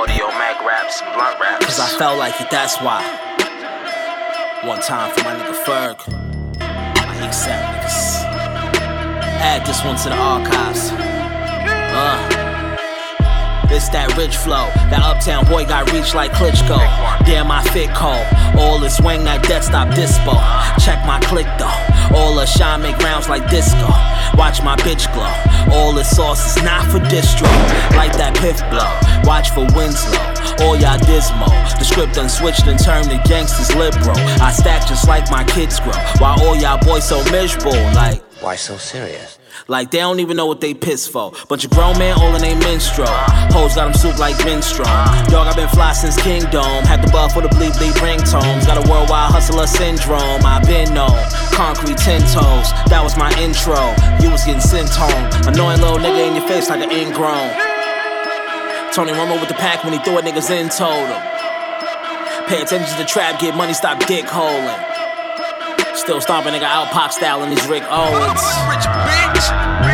audio, Mac raps, blunt raps. Cause I felt like it, that's why. One time for my nigga Ferg. My ASAP niggas. Add this one to the archives. It's that rich flow. That uptown boy got reach like Klitschko. Damn, I fit cold. All this wang, that death stop dispo. Check my click though. All the shine make rounds like disco. Watch my bitch glow. All the sauce is not for distro. Like that piff blow. Watch for Winslow. All y'all dismo. The script done switched and turned to gangsters liberal. I stack just like my kids grow. While all y'all boys so miserable. Like, Why so serious? like they don't even know what they piss for. Bunch of grown men all in they minstrel. Hoes got them soup like minstrel. Dog, I been fly since Kingdom. Had the buff for the bleep ringtones. Got a worldwide hustler syndrome. I been known. Concrete 10 toes. That was my intro. You was getting sent home. Annoying little nigga in your face like an ingrown. Tony Romo with the pack when he threw it, niggas in told him. Pay attention to the trap, get money, stop dick holing. Still stomping nigga out pop style in these Rick Owens. Rich bitch.